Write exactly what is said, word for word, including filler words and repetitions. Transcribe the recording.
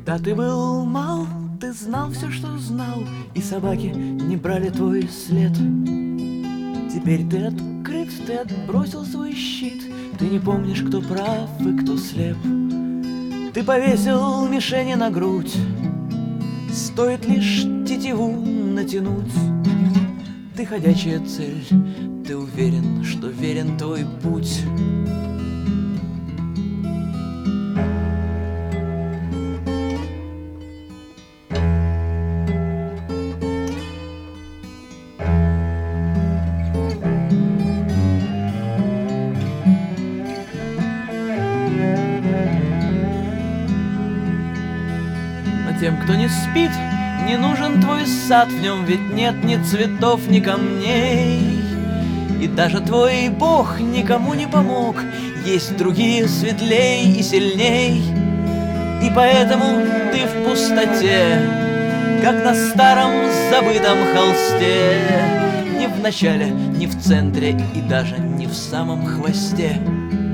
Когда ты был мал, ты знал все, что знал, и собаки не брали твой след. Теперь ты открыт, ты отбросил свой щит, ты не помнишь, кто прав и кто слеп. Ты повесил мишени на грудь, стоит лишь тетиву натянуть. Ты ходячая цель, ты уверен, что верен твой путь. Тем, кто не спит, не нужен твой сад, в нем ведь нет ни цветов, ни камней. И даже твой Бог никому не помог, есть другие светлей и сильней. И поэтому ты в пустоте, как на старом забытом холсте, ни в начале, ни в центре и даже не в самом хвосте.